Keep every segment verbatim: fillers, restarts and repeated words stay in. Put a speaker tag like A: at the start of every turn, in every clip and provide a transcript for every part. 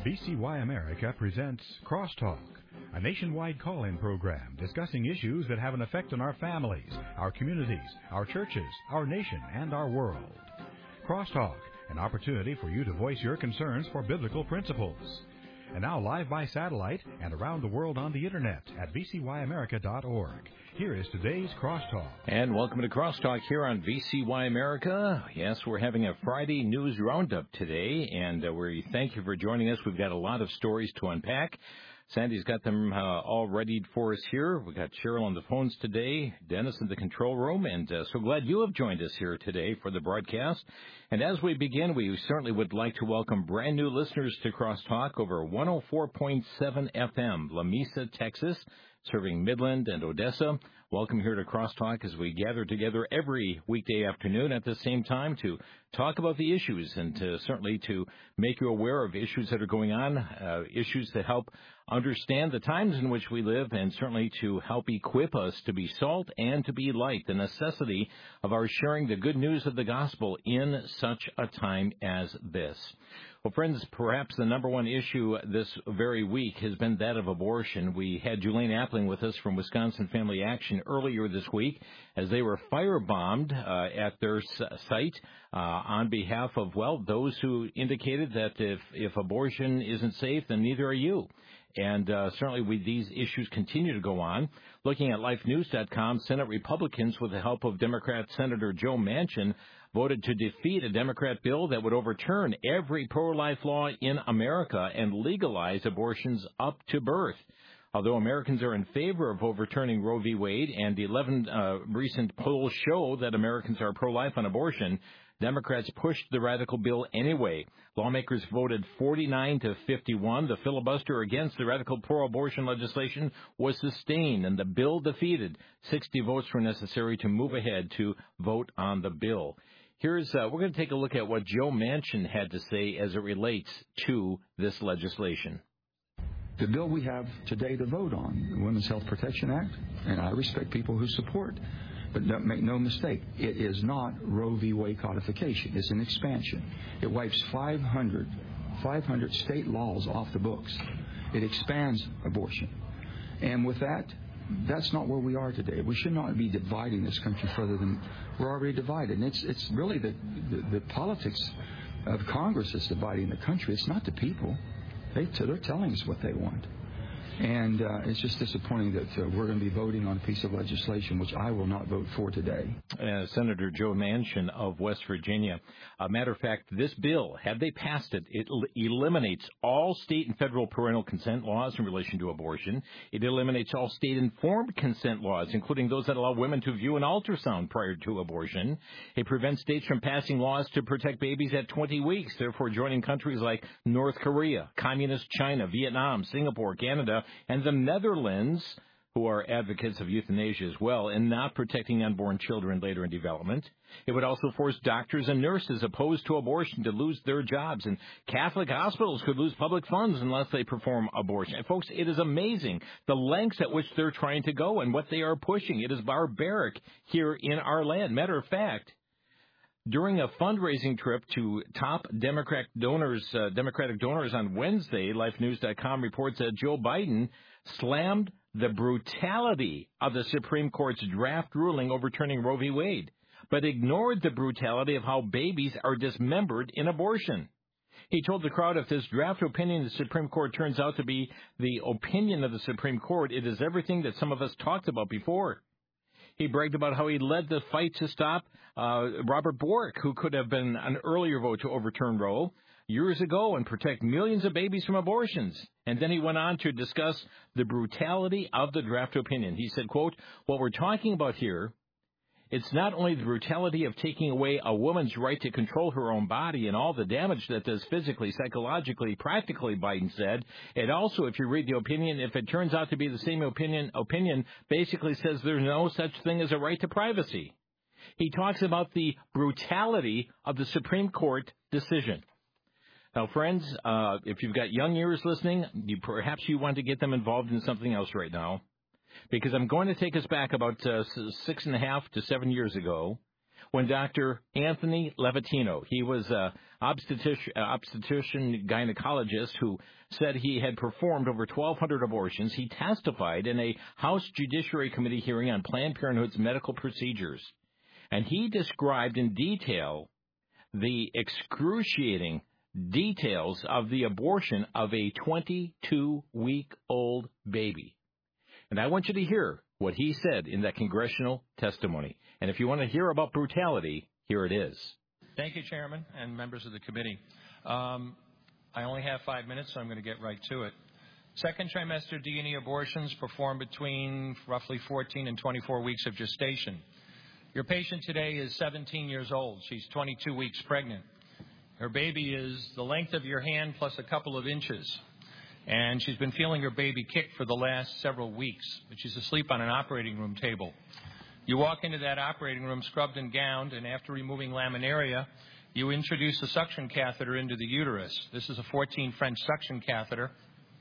A: V C Y America presents Crosstalk, a nationwide call-in program discussing issues that have an effect on our families, our communities, our churches, our nation, and our world. Crosstalk, an opportunity for you to voice your concerns for biblical principles. And now live by satellite and around the world on the Internet at v c y america dot org. Here is today's Crosstalk.
B: And welcome to Crosstalk here on V C Y America. Yes, we're having a Friday news roundup today, and uh, we thank you for joining us. We've got a lot of stories to unpack. Sandy's got them uh, all ready for us here. We've got Cheryl on the phones today, Dennis in the control room, and uh, so glad you have joined us here today for the broadcast. And as we begin, we certainly would like to welcome brand new listeners to Crosstalk over one oh four point seven F M, La Mesa, Texas, serving Midland and Odessa. Welcome here to Crosstalk as we gather together every weekday afternoon at the same time to talk about the issues and to, certainly to make you aware of issues that are going on, uh, issues that help understand the times in which we live, and certainly to help equip us to be salt and to be light, the necessity of our sharing the good news of the gospel in such a time as this. Well, friends, perhaps the number one issue this very week has been that of abortion. We had Julaine Appling with us from Wisconsin Family Action earlier this week as they were firebombed uh, at their site uh, on behalf of, well, those who indicated that if, if abortion isn't safe, then neither are you. And uh, certainly we, these issues continue to go on. Looking at life news dot com, Senate Republicans, with the help of Democrat Senator Joe Manchin, voted to defeat a Democrat bill that would overturn every pro-life law in America and legalize abortions up to birth. Although Americans are in favor of overturning Roe v. Wade, and eleven uh, recent polls show that Americans are pro-life on abortion, Democrats pushed the radical bill anyway. Lawmakers voted forty-nine to fifty-one. The filibuster against the radical pro-abortion legislation was sustained, and the bill defeated. sixty votes were necessary to move ahead to vote on the bill. Here's uh, we're going to take a look at what Joe Manchin had to say as it relates to this legislation.
C: The bill we have today to vote on, the Women's Health Protection Act, and I respect people who support, but don't make no mistake, it is not Roe v. Wade codification. It's an expansion. It wipes five hundred, five hundred state laws off the books. It expands abortion. And with that, that's not where we are today. We should not be dividing this country further than we're already divided. And it's it's really the, the, the politics of Congress that's dividing the country. It's not the people. They, they're telling us what they want. And uh, it's just disappointing that uh, we're going to be voting on a piece of legislation which I will not vote for today.
B: Uh, Senator Joe Manchin of West Virginia. A matter of fact, this bill, had they passed it, it l- eliminates all state and federal parental consent laws in relation to abortion. It eliminates all state-informed consent laws, including those that allow women to view an ultrasound prior to abortion. It prevents states from passing laws to protect babies at twenty weeks, therefore joining countries like North Korea, Communist China, Vietnam, Singapore, Canada, and the Netherlands, who are advocates of euthanasia as well, and not protecting unborn children later in development. It would also force doctors and nurses opposed to abortion to lose their jobs, and Catholic hospitals could lose public funds unless they perform abortion. And folks, it is amazing the lengths at which they're trying to go and what they are pushing. It is barbaric here in our land. Matter of fact, during a fundraising trip to top Democrat donors, uh, Democratic donors on Wednesday, life news dot com reports that Joe Biden slammed the brutality of the Supreme Court's draft ruling overturning Roe v. Wade, but ignored the brutality of how babies are dismembered in abortion. He told the crowd, if this draft opinion of the Supreme Court turns out to be the opinion of the Supreme Court, it is everything that some of us talked about before. He bragged about how he led the fight to stop uh, Robert Bork, who could have been an earlier vote to overturn Roe years ago and protect millions of babies from abortions. And then he went on to discuss the brutality of the draft opinion. He said, quote, what we're talking about here, it's not only the brutality of taking away a woman's right to control her own body and all the damage that does physically, psychologically, practically, Biden said. It also, if you read the opinion, if it turns out to be the same opinion, opinion basically says there's no such thing as a right to privacy. He talks about the brutality of the Supreme Court decision. Now, friends, uh, if you've got young ears listening, you, perhaps you want to get them involved in something else right now, because I'm going to take us back about uh, six and a half to seven years ago when Doctor Anthony Levatino, he was an obstetrician, obstetrician gynecologist who said he had performed over twelve hundred abortions. He testified in a House Judiciary Committee hearing on Planned Parenthood's medical procedures. And he described in detail the excruciating details of the abortion of a twenty-two-week-old baby. And I want you to hear what he said in that congressional testimony. And if you want to hear about brutality, here it is.
D: Thank you, Chairman and members of the committee. Um, I only have five minutes, so I'm going to get right to it. Second trimester D and E abortions performed between roughly fourteen and twenty-four weeks of gestation. Your patient today is seventeen years old. She's twenty-two weeks pregnant. Her baby is the length of your hand plus a couple of inches. And she's been feeling her baby kick for the last several weeks, but she's asleep on an operating room table. You walk into that operating room scrubbed and gowned, and after removing laminaria, you introduce a suction catheter into the uterus. This is a fourteen French suction catheter.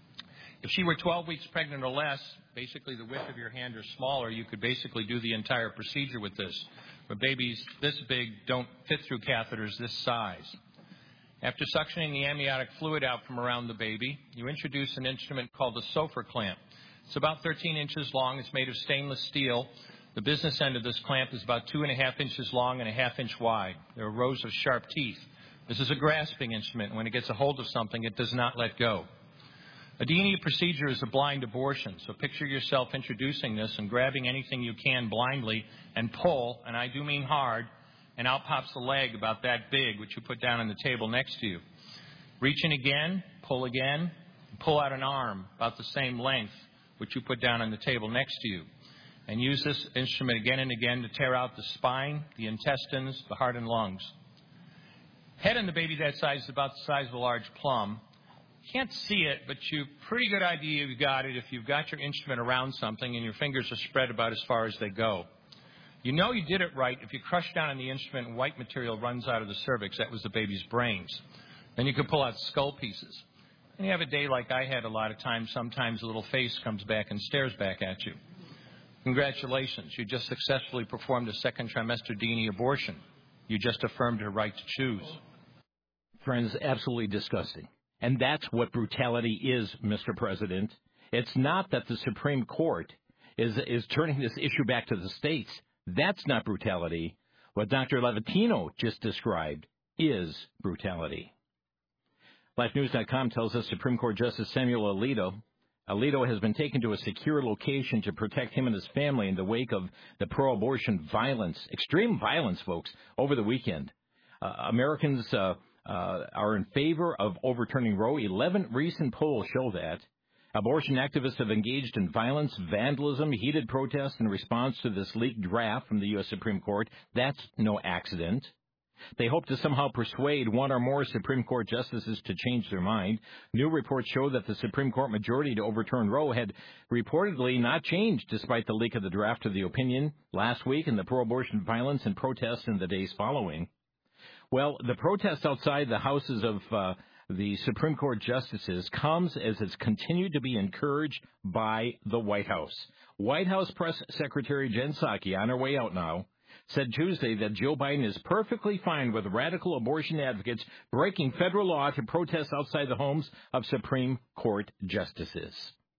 D: If she were twelve weeks pregnant or less, basically the width of your hand or smaller, you could basically do the entire procedure with this. But babies this big don't fit through catheters this size. After suctioning the amniotic fluid out from around the baby, you introduce an instrument called the Sofer clamp. It's about thirteen inches long. It's made of stainless steel. The business end of this clamp is about two and a half inches long and a half inch wide. There are rows of sharp teeth. This is a grasping instrument. When it gets a hold of something, it does not let go. A D and E procedure is a blind abortion, so picture yourself introducing this and grabbing anything you can blindly and pull, and I do mean hard, and out pops a leg about that big, which you put down on the table next to you. Reach in again, pull again, pull out an arm about the same length, which you put down on the table next to you. And use this instrument again and again to tear out the spine, the intestines, the heart and lungs. Head in the baby that size is about the size of a large plum. Can't see it, but you pretty good idea you've got it if you've got your instrument around something and your fingers are spread about as far as they go. You know you did it right if you crush down on the instrument and white material runs out of the cervix. That was the baby's brains. Then you could pull out skull pieces. And you have a day like I had a lot of times. Sometimes a little face comes back and stares back at you. Congratulations. You just successfully performed a second trimester D and E abortion. You just affirmed her right to choose.
B: Friends, absolutely disgusting. And that's what brutality is, Mister President. It's not that the Supreme Court is is turning this issue back to the states. That's not brutality. What Doctor Levatino just described is brutality. Life News dot com tells us Supreme Court Justice Samuel Alito Alito has been taken to a secure location to protect him and his family in the wake of the pro-abortion violence, extreme violence, folks, over the weekend. Uh, Americans uh, uh, are in favor of overturning Roe. Eleven recent polls show that. Abortion activists have engaged in violence, vandalism, heated protests in response to this leaked draft from the U S Supreme Court. That's no accident. They hope to somehow persuade one or more Supreme Court justices to change their mind. New reports show that the Supreme Court majority to overturn Roe had reportedly not changed despite the leak of the draft of the opinion last week and the pro-abortion violence and protests in the days following. Well, the protest outside the houses of uh, the Supreme Court justices comes as it's continued to be encouraged by the White House. White House Press Secretary Jen Psaki, on her way out now, said Tuesday that Joe Biden is perfectly fine with radical abortion advocates breaking federal law to protest outside the homes of Supreme Court justices.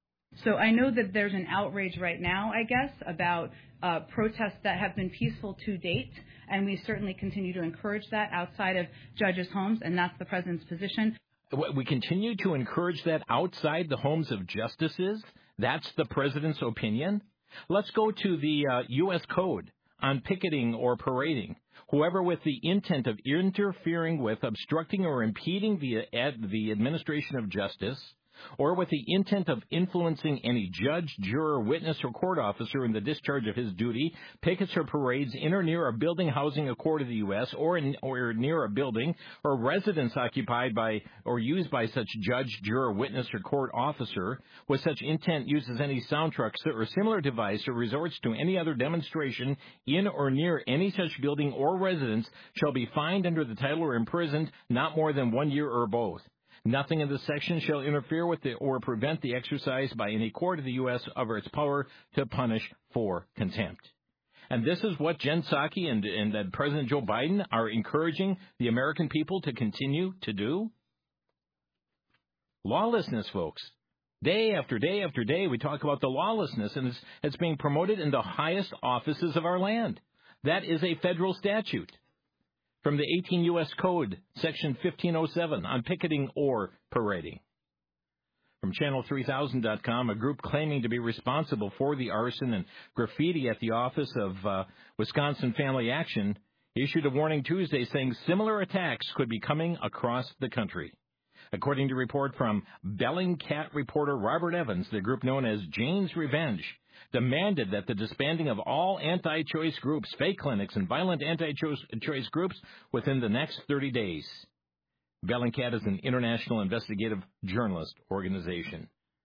E: So I know that there's an outrage right now, I guess, about uh, protests that have been peaceful to date, and we certainly continue to encourage that outside of judges' homes, and that's the president's position.
B: We continue to encourage that outside the homes of justices? That's the president's opinion? Let's go to the uh, U S Code on picketing or parading. Whoever with the intent of interfering with, obstructing, or impeding the, ad, the administration of justice, or with the intent of influencing any judge, juror, witness, or court officer in the discharge of his duty, pickets or parades in or near a building housing a court of the U S or, in, or near a building or residence occupied by or used by such judge, juror, witness, or court officer, with such intent uses any sound truck or similar device or resorts to any other demonstration in or near any such building or residence shall be fined under the title or imprisoned not more than one year or both. Nothing in this section shall interfere with the, or prevent the exercise by any court of the U S of its power to punish for contempt. And this is what Jen Psaki and, and uh, President Joe Biden are encouraging the American people to continue to do? Lawlessness, folks. Day after day after day, we talk about the lawlessness, and it's, it's being promoted in the highest offices of our land. That is a federal statute from the eighteen U S Code, Section fifteen oh seven, on picketing or parading. From channel three thousand dot com, a group claiming to be responsible for the arson and graffiti at the office of uh, Wisconsin Family Action issued a warning Tuesday saying similar attacks could be coming across the country. According to a report from Bellingcat reporter Robert Evans, the group known as Jane's Revenge demanded that the disbanding of all anti-choice groups, fake clinics, and violent anti-choice groups within the next thirty days. Bellingcat is an international investigative journalist organization.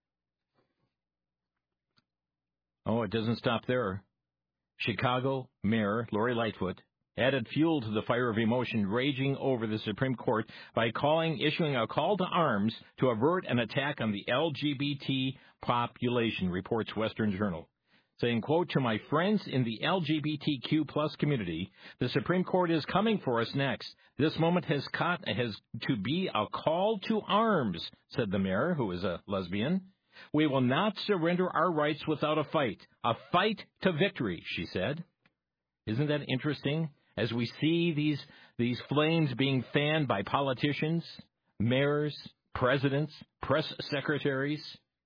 B: Oh, it doesn't stop there. Chicago Mayor Lori Lightfoot added fuel to the fire of emotion raging over the Supreme Court by calling, issuing a call to arms to avert an attack on the L G B T population, reports Western Journal. Saying, quote, to my friends in the L G B T Q plus community, the Supreme Court is coming for us next. This moment has caught, has to be a call to arms, said the mayor, who is a lesbian. We will not surrender our rights without a fight. A fight to victory, she said. Isn't that interesting? As we see these these flames being fanned by politicians, mayors, presidents, press secretaries.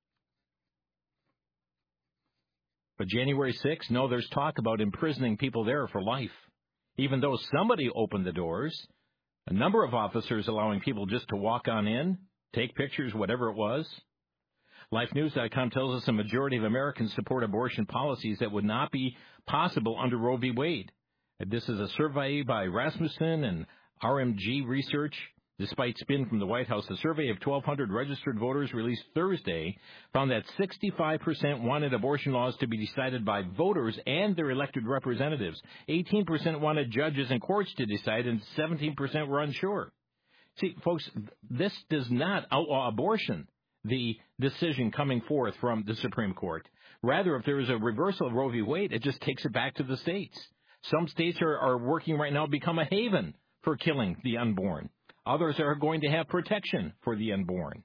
B: But January sixth, no, there's talk about imprisoning people there for life. Even though somebody opened the doors, a number of officers allowing people just to walk on in, take pictures, whatever it was. Life News dot com tells us a majority of Americans support abortion policies that would not be possible under Roe v. Wade. This is a survey by Rasmussen and R M G Research. Despite spin from the White House, a survey of twelve hundred registered voters released Thursday found that sixty-five percent wanted abortion laws to be decided by voters and their elected representatives. eighteen percent wanted judges and courts to decide, and seventeen percent were unsure. See, folks, this does not outlaw abortion, the decision coming forth from the Supreme Court. Rather, if there is a reversal of Roe v. Wade, it just takes it back to the states. Some states are, are working right now to become a haven for killing the unborn. Others are going to have protection for the unborn.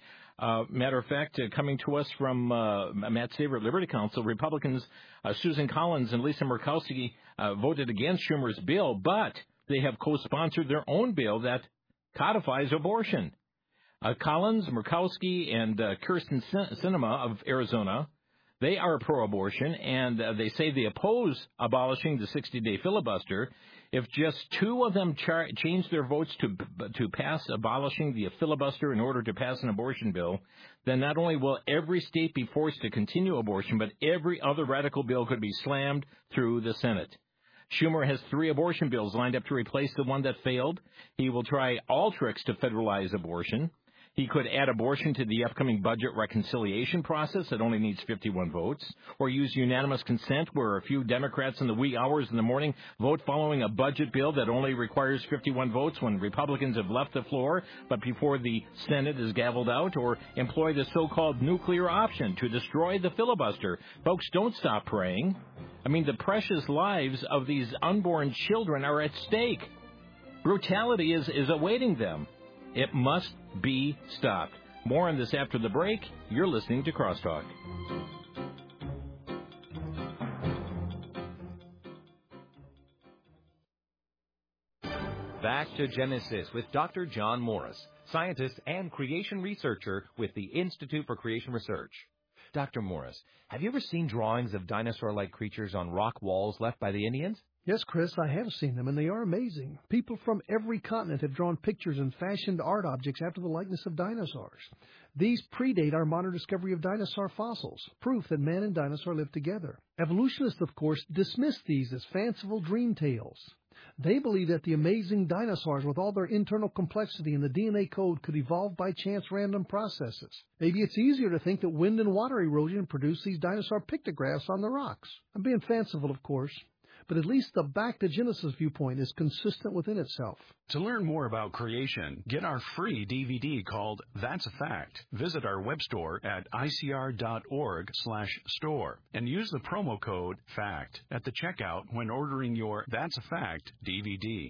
B: Uh, matter of fact, uh, coming to us from uh, Matt Staver at Liberty Counsel, Republicans uh, Susan Collins and Lisa Murkowski uh, voted against Schumer's bill, but they have co-sponsored their own bill that codifies abortion. Uh, Collins, Murkowski, and uh, Kirsten Sinema of Arizona, they are pro-abortion, and uh, they say they oppose abolishing the sixty-day filibuster. If just two of them char- change their votes to to pass abolishing the filibuster in order to pass an abortion bill, then not only will every state be forced to continue abortion, but every other radical bill could be slammed through the Senate. Schumer has three abortion bills lined up to replace the one that failed. He will try all tricks to federalize abortion. He could add abortion to the upcoming budget reconciliation process that only needs fifty-one votes, or use unanimous consent where a few Democrats in the wee hours in the morning vote following a budget bill that only requires fifty-one votes when Republicans have left the floor, but before the Senate is gavelled out, or employ the so-called nuclear option to destroy the filibuster. Folks, don't stop praying. I mean, the precious lives of these unborn children are at stake. Brutality is, is awaiting them. It must be stopped. More on this after the break. You're listening to Crosstalk.
F: Back to Genesis with Doctor John Morris, scientist and creation researcher with the Institute for Creation Research. Doctor Morris, have you ever seen drawings of dinosaur-like creatures on rock walls left by the Indians?
G: Yes, Chris, I have seen them, and they are amazing. People from every continent have drawn pictures and fashioned art objects after the likeness of dinosaurs. These predate our modern discovery of dinosaur fossils, proof that man and dinosaur lived together. Evolutionists, of course, dismiss these as fanciful dream tales. They believe that the amazing dinosaurs, with all their internal complexity and the D N A code, could evolve by chance random processes. Maybe it's easier to think that wind and water erosion produced these dinosaur pictographs on the rocks. I'm being fanciful, of course. but at least the back to Genesis viewpoint is consistent within itself.
H: To learn more about creation, get our free D V D called That's a Fact. Visit our web store at I C R dot org slash store and use the promo code FACT at the checkout when ordering your That's a Fact D V D.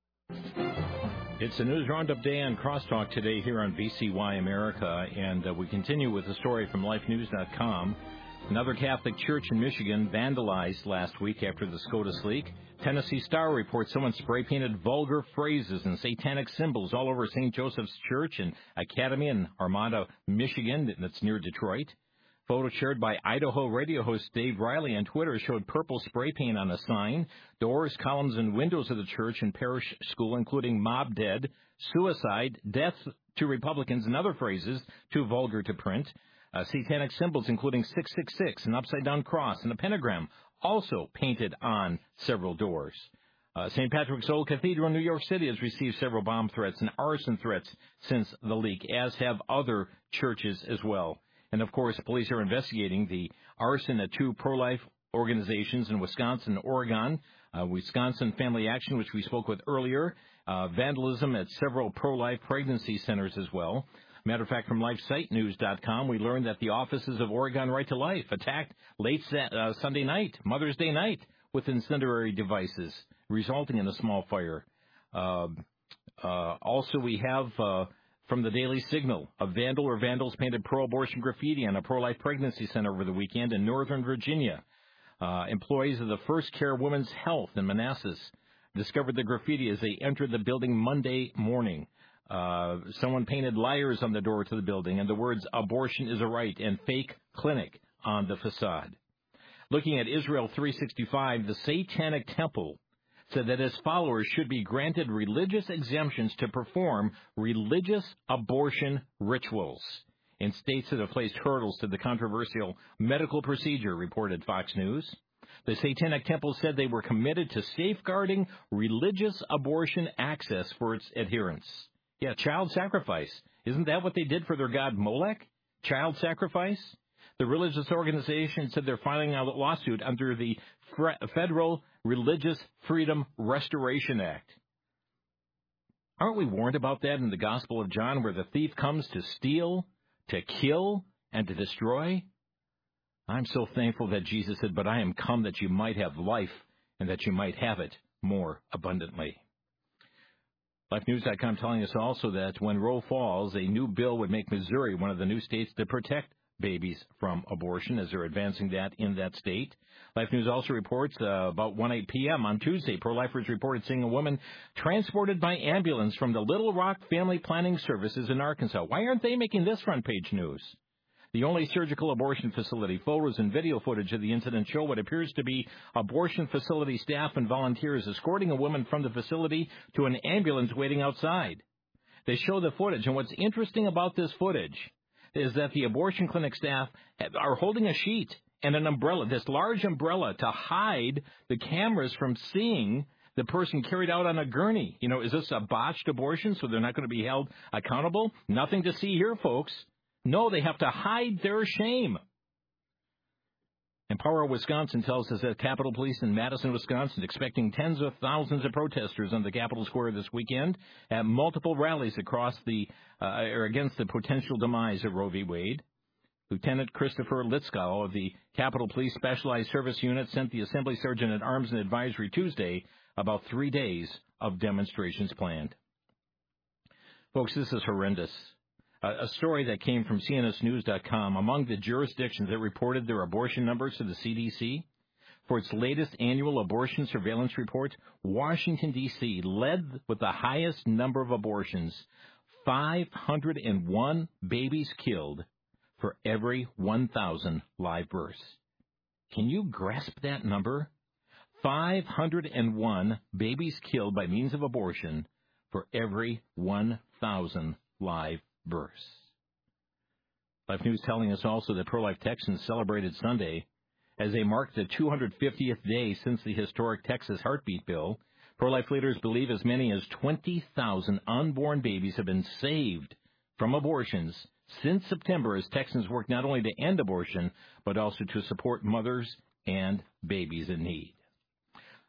B: It's a News Roundup Day on Crosstalk today here on V C Y America, and uh, we continue with a story from life news dot com. Another Catholic church in Michigan vandalized last week after the SCOTUS leak. Tennessee Star reports someone spray-painted vulgar phrases and satanic symbols all over Saint Joseph's Church and Academy in Armada, Michigan, that's near Detroit. Photo shared by Idaho radio host Dave Riley on Twitter showed purple spray paint on a sign, doors, columns, and windows of the church and parish school, including mob dead, suicide, death to Republicans, and other phrases too vulgar to print. Uh, satanic symbols, including six six six, an upside-down cross, and a pentagram, also painted on several doors. Uh, Saint Patrick's Old Cathedral in New York City has received several bomb threats and arson threats since the leak, as have other churches as well. And, of course, police are investigating the arson at two pro-life organizations in Wisconsin and Oregon. Uh, Wisconsin Family Action, which we spoke with earlier, uh, vandalism at several pro-life pregnancy centers as well. Matter of fact, from life site news dot com, we learned that the offices of Oregon Right to Life attacked late uh, Sunday night, Mother's Day night, with incendiary devices, resulting in a small fire. Uh, uh, also, we have uh, from the Daily Signal, a vandal or vandals painted pro-abortion graffiti on a pro-life pregnancy center over the weekend in Northern Virginia. Uh, employees of the First Care Women's Health in Manassas discovered the graffiti as they entered the building Monday morning. Uh, someone painted liars on the door to the building and the words abortion is a right and fake clinic on the facade. Looking at Israel three sixty-five, the Satanic Temple said that its followers should be granted religious exemptions to perform religious abortion rituals in states that have placed hurdles to the controversial medical procedure, reported Fox News. The Satanic Temple said they were committed to safeguarding religious abortion access for its adherents. Yeah, child sacrifice. Isn't that what they did for their god Molech? Child sacrifice? The religious organization said they're filing a lawsuit under the Federal Religious Freedom Restoration Act. Aren't we warned about that in the Gospel of John, where the thief comes to steal, to kill, and to destroy? I'm so thankful that Jesus said, but I am come that you might have life and that you might have it more abundantly. life news dot com telling us also that when Roe falls, a new bill would make Missouri one of the new states to protect babies from abortion, as they're advancing that in that state. Life News also reports uh, about one eight p.m. on Tuesday, pro-lifers reported seeing a woman transported by ambulance from the Little Rock Family Planning Services in Arkansas. Why aren't they making this front-page news? The only surgical abortion facility. Photos and video footage of the incident show what appears to be abortion facility staff and volunteers escorting a woman from the facility to an ambulance waiting outside. They show the footage, and what's interesting about this footage is that the abortion clinic staff are holding a sheet and an umbrella, this large umbrella, to hide the cameras from seeing the person carried out on a gurney. You know, is this a botched abortion so they're not going to be held accountable? Nothing to see here, folks. No, they have to hide their shame. Empower Wisconsin tells us that Capitol Police in Madison, Wisconsin, expecting tens of thousands of protesters on the Capitol Square this weekend at multiple rallies across the uh, or against the potential demise of Roe v. Wade. Lieutenant Christopher Litzkow of the Capitol Police Specialized Service Unit sent the Assembly Sergeant at Arms an advisory Tuesday about three days of demonstrations planned. Folks, this is horrendous. A story that came from C N S News dot com. Among the jurisdictions that reported their abortion numbers to the C D C, for its latest annual abortion surveillance report, Washington, D C led with the highest number of abortions, five hundred one babies killed for every one thousand live births. Can you grasp that number? five hundred one babies killed by means of abortion for every one thousand live births. Life News telling us also that pro-life Texans celebrated Sunday as they marked the two hundred fiftieth day since the historic Texas Heartbeat Bill. Pro-life leaders believe as many as twenty thousand unborn babies have been saved from abortions since September as Texans work not only to end abortion, but also to support mothers and babies in need.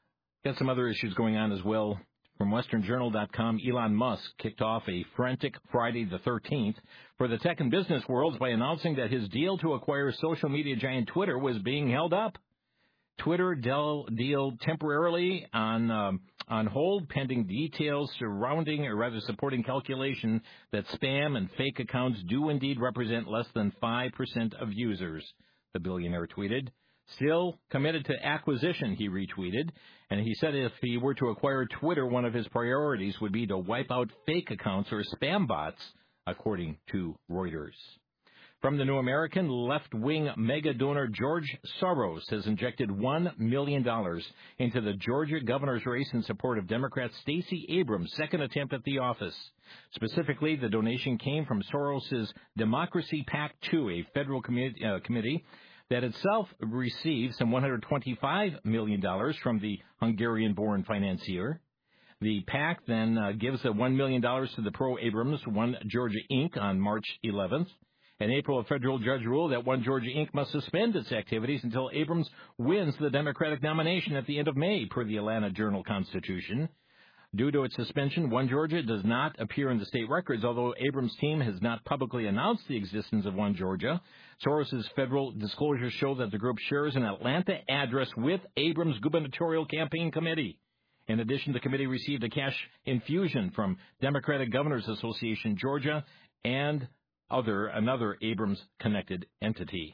B: Got some other issues going on as well. From Western Journal dot com, Elon Musk kicked off a frantic Friday the thirteenth for the tech and business worlds by announcing that his deal to acquire social media giant Twitter was being held up. Twitter deal, deal temporarily on um, on hold pending details surrounding, or rather supporting calculation that spam and fake accounts do indeed represent less than five percent of users, the billionaire tweeted. Still committed to acquisition, he retweeted, and he said if he were to acquire Twitter, one of his priorities would be to wipe out fake accounts or spam bots, according to Reuters. From the New American, left-wing mega donor George Soros has injected one million dollars into the Georgia governor's race in support of Democrat Stacey Abrams' second attempt at the office. Specifically, the donation came from Soros's Democracy PAC two, a federal commi- uh, committee that itself received some one hundred twenty-five million dollars from the Hungarian-born financier. The PAC then uh, gives the one million dollars to the pro-Abrams One Georgia Incorporated on March eleventh. In April, a federal judge ruled that One Georgia Incorporated must suspend its activities until Abrams wins the Democratic nomination at the end of May, per the Atlanta Journal-Constitution. Due to its suspension, One Georgia does not appear in the state records, although Abrams' team has not publicly announced the existence of One Georgia. Soros' federal disclosures show that the group shares an Atlanta address with Abrams' gubernatorial campaign committee. In addition, the committee received a cash infusion from Democratic Governors Association Georgia and other another Abrams-connected entity.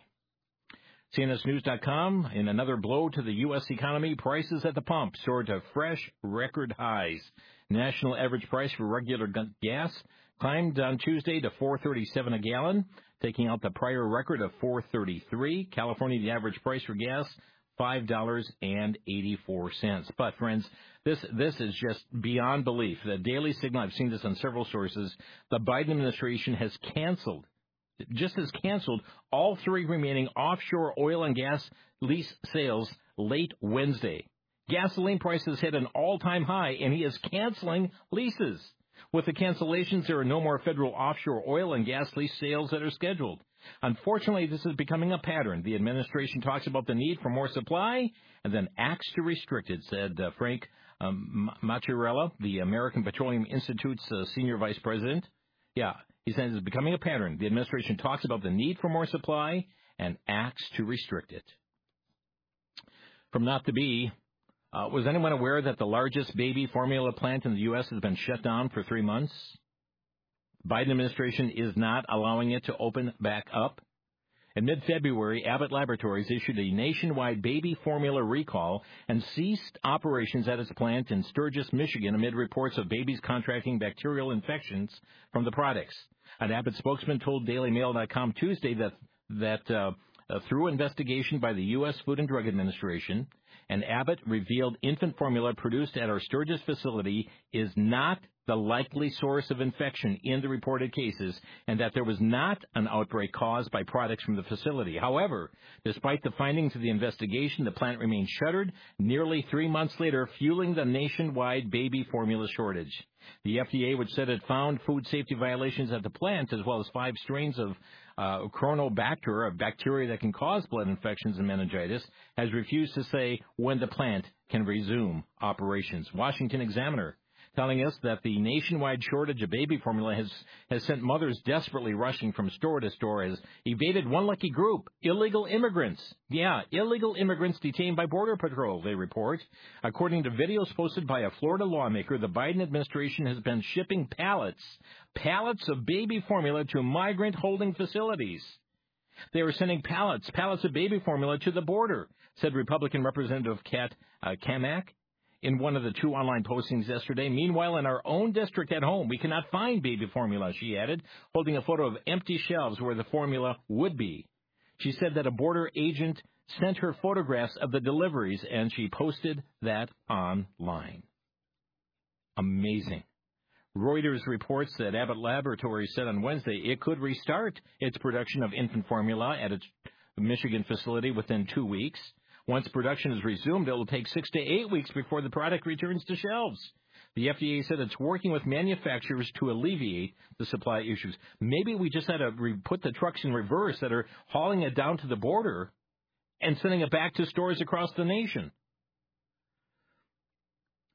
B: C N S News dot com, in another blow to the U S economy, prices at the pump soared to fresh record highs. National average price for regular gas climbed on Tuesday to four dollars and thirty-seven cents a gallon, taking out the prior record of four dollars and thirty-three cents. California, the average price for gas, five dollars and eighty-four cents. But, friends, this this is just beyond belief. The Daily Signal, I've seen this on several sources, the Biden administration has canceled, just as canceled, all three remaining offshore oil and gas lease sales late Wednesday. Gasoline prices hit an all-time high, and he is canceling leases. With the cancellations, there are no more federal offshore oil and gas lease sales that are scheduled. Unfortunately, this is becoming a pattern. The administration talks about the need for more supply and then acts to restrict it, said uh, Frank um, Maciarella, the American Petroleum Institute's uh, senior vice president. Yeah, he says it's becoming a pattern. The administration talks about the need for more supply and acts to restrict it. From Not to Be, uh, was anyone aware that the largest baby formula plant in the U S has been shut down for three months? Biden administration is not allowing it to open back up. In mid-February, Abbott Laboratories issued a nationwide baby formula recall and ceased operations at its plant in Sturgis, Michigan, amid reports of babies contracting bacterial infections from the products. An Abbott spokesman told Daily Mail dot com Tuesday that that uh, uh, through investigation by the U S Food and Drug Administration, and Abbott revealed infant formula produced at our Sturgis facility is not the likely source of infection in the reported cases, and that there was not an outbreak caused by products from the facility. However, despite the findings of the investigation, the plant remains shuttered nearly three months later, fueling the nationwide baby formula shortage. The F D A, which said it found food safety violations at the plant, as well as five strains of uh, Chronobacter, a bacteria that can cause blood infections and meningitis, has refused to say when the plant can resume operations. Washington Examiner telling us that the nationwide shortage of baby formula has, has sent mothers desperately rushing from store to store, has evaded one lucky group, illegal immigrants. Yeah, illegal immigrants detained by Border Patrol, they report. According to videos posted by a Florida lawmaker, the Biden administration has been shipping pallets, pallets of baby formula to migrant holding facilities. They were sending pallets, pallets of baby formula to the border, said Republican Representative Kat uh, Kamak in one of the two online postings yesterday. Meanwhile, in our own district at home, we cannot find baby formula, she added, holding a photo of empty shelves where the formula would be. She said that a border agent sent her photographs of the deliveries, and she posted that online. Amazing. Reuters reports that Abbott Laboratories said on Wednesday it could restart its production of infant formula at its Michigan facility within two weeks. Once production is resumed, it will take six to eight weeks before the product returns to shelves. The F D A said it's working with manufacturers to alleviate the supply issues. Maybe we just had to re- put the trucks in reverse that are hauling it down to the border and sending it back to stores across the nation.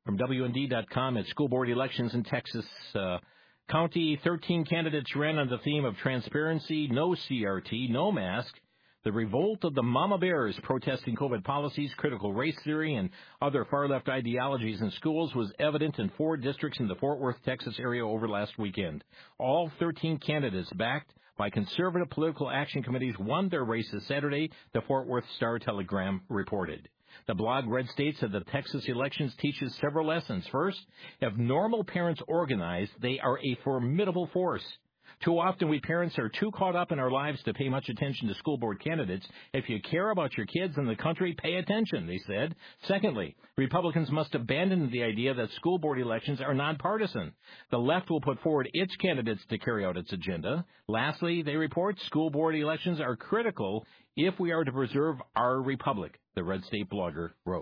B: From W N D dot com, at school board elections in Texas uh, County, thirteen candidates ran on the theme of transparency, no C R T, no mask. The revolt of the mama bears protesting COVID policies, critical race theory, and other far-left ideologies in schools was evident in four districts in the Fort Worth, Texas area over last weekend. All thirteen candidates backed by conservative political action committees won their races Saturday, the Fort Worth Star-Telegram reported. The blog Red State said the Texas elections teaches several lessons. First, if normal parents organize, they are a formidable force. Too often we parents are too caught up in our lives to pay much attention to school board candidates. If you care about your kids and the country, pay attention, they said. Secondly, Republicans must abandon the idea that school board elections are nonpartisan. The left will put forward its candidates to carry out its agenda. Lastly, they report school board elections are critical if we are to preserve our republic, the Red State blogger wrote.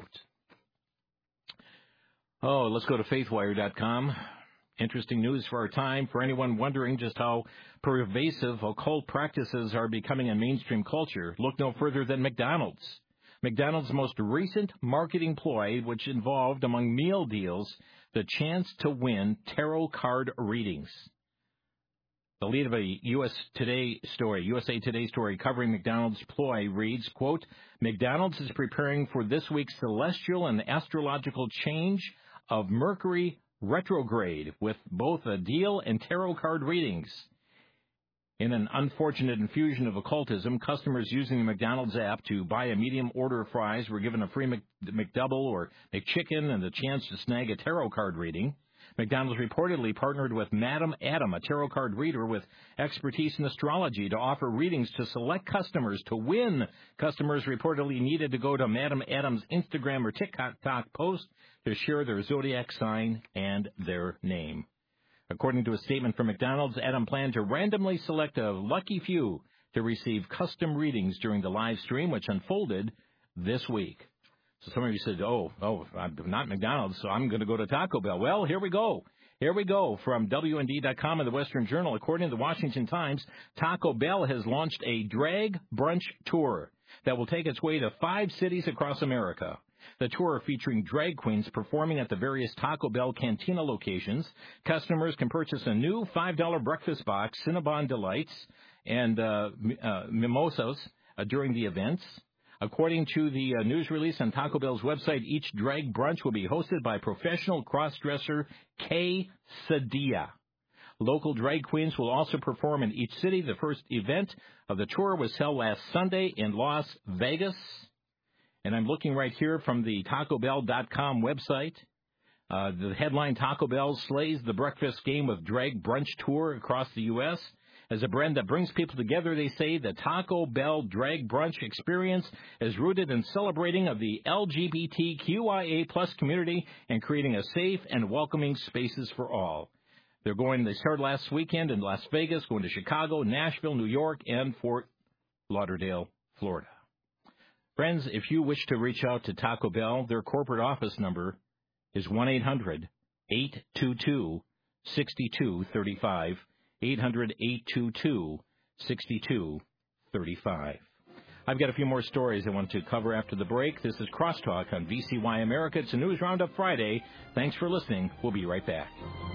B: Oh, let's go to faithwire dot com. Interesting news for our time. For anyone wondering just how pervasive occult practices are becoming in mainstream culture, look no further than McDonald's. McDonald's most recent marketing ploy, which involved, among meal deals, the chance to win tarot card readings. The lead of a U S Today story, U S A Today story covering McDonald's ploy reads, quote, McDonald's is preparing for this week's celestial and astrological change of Mercury retrograde with both a deal and tarot card readings. In an unfortunate infusion of occultism, customers using the McDonald's app to buy a medium order of fries were given a free Mc, McDouble or McChicken and the chance to snag a tarot card reading. McDonald's reportedly partnered with Madam Adam, a tarot card reader with expertise in astrology, to offer readings to select customers. To win, customers reportedly needed to go to Madam Adam's Instagram or TikTok post to share their zodiac sign and their name. According to a statement from McDonald's, Adam planned to randomly select a lucky few to receive custom readings during the live stream, which unfolded this week. So some of you said, oh, oh, I'm not McDonald's, so I'm going to go to Taco Bell. Well, here we go. Here we go. From W N D dot com and the Western Journal, according to the Washington Times, Taco Bell has launched a drag brunch tour that will take its way to five cities across America. The tour, featuring drag queens performing at the various Taco Bell Cantina locations. Customers can purchase a new five dollar breakfast box, Cinnabon Delights, and uh, uh, mimosas uh, during the events. According to the uh, news release on Taco Bell's website, each drag brunch will be hosted by professional cross-dresser Kay Sadia. Local drag queens will also perform in each city. The first event of the tour was held last Sunday in Las Vegas. And I'm looking right here from the Taco Bell dot com website. Uh, the headline, Taco Bell slays the breakfast game with drag brunch tour across the U S As a brand that brings people together, they say the Taco Bell drag brunch experience is rooted in celebrating of the L G B T Q I A plus community and creating a safe and welcoming spaces for all. They're going, they started last weekend in Las Vegas, going to Chicago, Nashville, New York, and Fort Lauderdale, Florida. Friends, if you wish to reach out to Taco Bell, their corporate office number is one eight hundred eight two two six two three five. eight hundred eight two two six two three five. I've got a few more stories I want to cover after the break. This is Crosstalk on V C Y America. It's a News Roundup Friday. Thanks for listening. We'll be right back.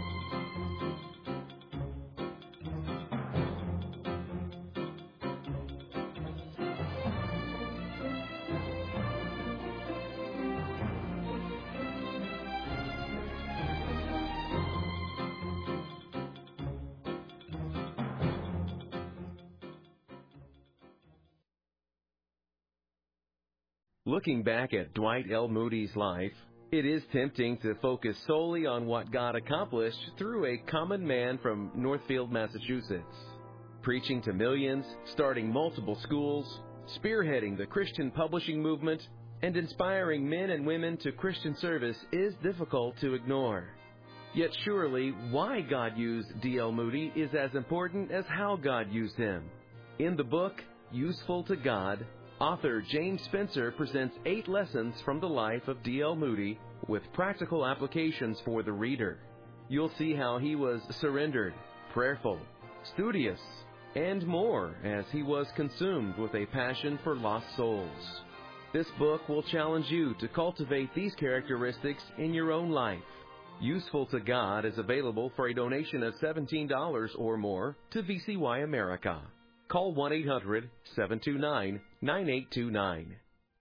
I: Looking back at Dwight L. Moody's life, it is tempting to focus solely on what God accomplished through a common man from Northfield, Massachusetts. Preaching to millions, starting multiple schools, spearheading the Christian publishing movement, and inspiring men and women to Christian service is difficult to ignore. Yet surely, why God used D L. Moody is as important as how God used him. In the book, Useful to God, author James Spencer presents eight lessons from the life of D L. Moody with practical applications for the reader. You'll see how he was surrendered, prayerful, studious, and more as he was consumed with a passion for lost souls. This book will challenge you to cultivate these characteristics in your own life. Useful to God is available for a donation of seventeen dollars or more to V C Y America. Call one eight hundred, seven two nine, nine eight two nine.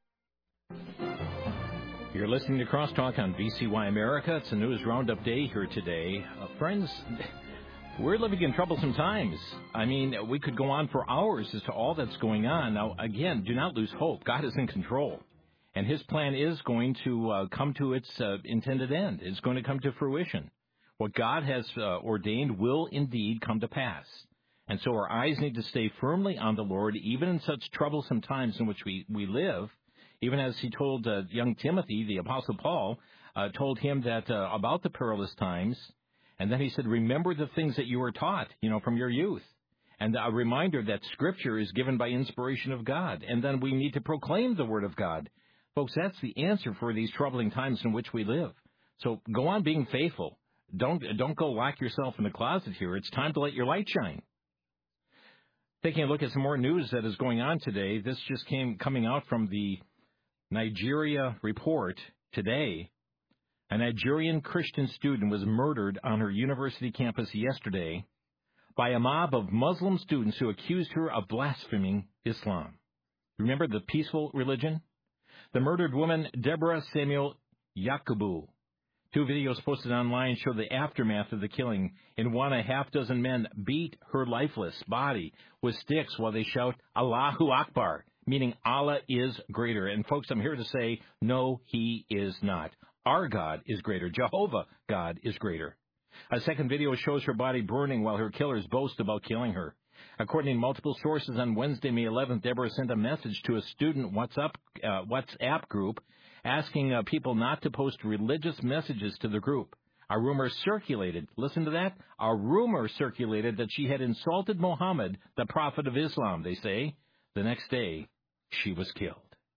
B: You're listening to Crosstalk on V C Y America. It's a news roundup day here today. Uh, friends, we're living in troublesome times. I mean, we could go on for hours as to all that's going on. Now, again, do not lose hope. God is in control. And his plan is going to uh, come to its uh, intended end. It's going to come to fruition. What God has uh, ordained will indeed come to pass. And so our eyes need to stay firmly on the Lord, even in such troublesome times in which we, we live. Even as he told uh, young Timothy, the Apostle Paul, uh, told him that uh, about the perilous times. And then he said, remember the things that you were taught, you know, from your youth. And a reminder that Scripture is given by inspiration of God. And then we need to proclaim the Word of God. Folks, that's the answer for these troubling times in which we live. So go on being faithful. Don't don't go lock yourself in the closet here. It's time to let your light shine. Taking a look at some more news that is going on today. This just came coming out from the Nigeria Report today. A Nigerian Christian student was murdered on her university campus yesterday by a mob of Muslim students who accused her of blaspheming Islam. Remember the peaceful religion? The murdered woman, Deborah Samuel Yakubu. Two videos posted online show the aftermath of the killing. In one, a half dozen men beat her lifeless body with sticks while they shout, Allahu Akbar, meaning Allah is greater. And folks, I'm here to say, no, he is not. Our God is greater. Jehovah God is greater. A second video shows her body burning while her killers boast about killing her. According to multiple sources, on Wednesday, May eleventh, Deborah sent a message to a student WhatsApp, uh, WhatsApp group asking uh, people not to post religious messages to the group. A rumor circulated, listen to that, a rumor circulated that she had insulted Muhammad, the prophet of Islam, they say. The next day, she was killed.